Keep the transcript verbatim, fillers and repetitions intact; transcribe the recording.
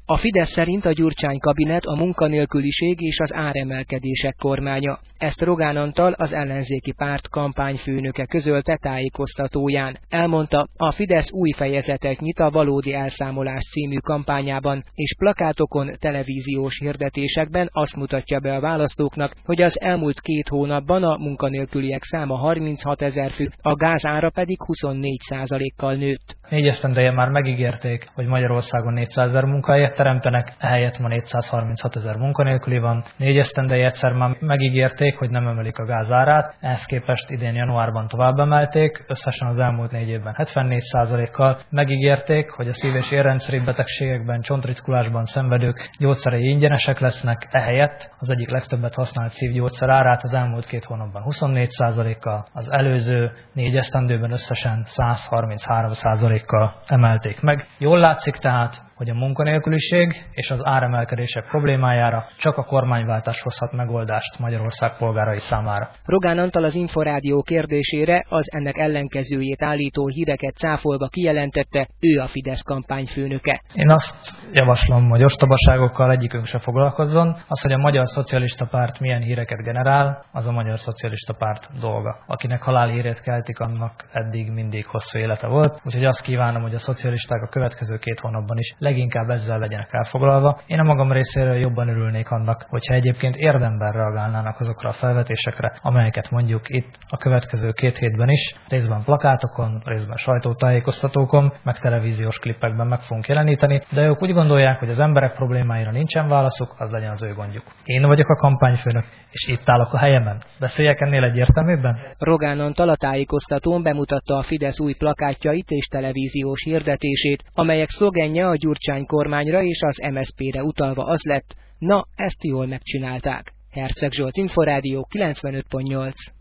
A Fidesz szerint a Gyurcsány kabinet a munkanélküliség és az áremelkedések kormánya. Ezt Rogán Antal, az ellenzéki párt kampányfőnöke közölte tájékoztatóján. Elmondta, a Fidesz új fejezetet nyit a Valódi Elszámolás című kampányában, és plakátokon, televíziós hirdetésekben azt mutatja be a választóknak, hogy az elmúlt két hónapban a munkanélküliek száma harminchatezer fő, a gáz ára pedig huszonnégy százalékkal nőtt. Négy esztendeje már megígérték, hogy Magyarországon négyszázezer munkahelyet teremtenek, ehelyett ma négyszázharminchatezer munkanélküli van. Négy esztendeje egyszer már megígérték, hogy nem emelik a gáz árát, ehhez képest idén januárban tovább emelték, összesen az elmúlt négy évben hetvennégy százalékkal. Megígérték, hogy a szív- és érrendszeri betegségekben, csontrickulásban szenvedők gyógyszerei ingyenesek lesznek, ehelyett az egyik legtöbbet használt szívgyógyszer árát az elmúlt két hónapban huszonnégy százalékkal, az előző négy esztendőben összesen százharminchárom százalékkal emelték meg. Jól látszik tehát, hogy a munkanélküliség és az áremelkedések problémájára csak a kormányváltás hozhat megoldást Magyarország polgárai számára. Rogán Antal az Inforádió kérdésére az ennek ellenkezőjét állító híreket cáfolva kijelentette, ő a Fidesz kampányfőnöke. Én azt javaslom, hogy ostobaságokkal egyikünk se foglalkozzon. Az, hogy a Magyar Szocialista Párt milyen híreket generál, az a Magyar Szocialista Párt dolga. Akinek halálhírét keltik, annak eddig mindig hosszú élete volt. Úgyhogy azt kívánom, hogy a szocialisták a következő két hónapban is leginkább ezzel legyenek elfoglalva. Én a magam részéről jobban örülnék annak, hogyha egyébként érdemben reagálnának azokra a felvetésekre, amelyeket mondjuk itt a következő két hétben is, részben plakátokon, részben sajtótájékoztatókon, meg televíziós klippekben meg fogunk jeleníteni, de ők úgy gondolják, hogy az emberek problémáira nincsen válaszuk, az legyen az ő gondjuk. Én vagyok a kampányfőnök, és itt állok a helyemen. Beszéljek ennél egyértelműbben? Rogán Antal a tájékoztatón bemutatta a Fidesz új plakátjait és televíziós hirdetését, amelyek szlogenje a Gyurcsány kormányra és az em es zé pére utalva az lett: na, ezt jól megcsinálták. Herceg Zsolt, Inforádió kilencvenöt pont nyolc.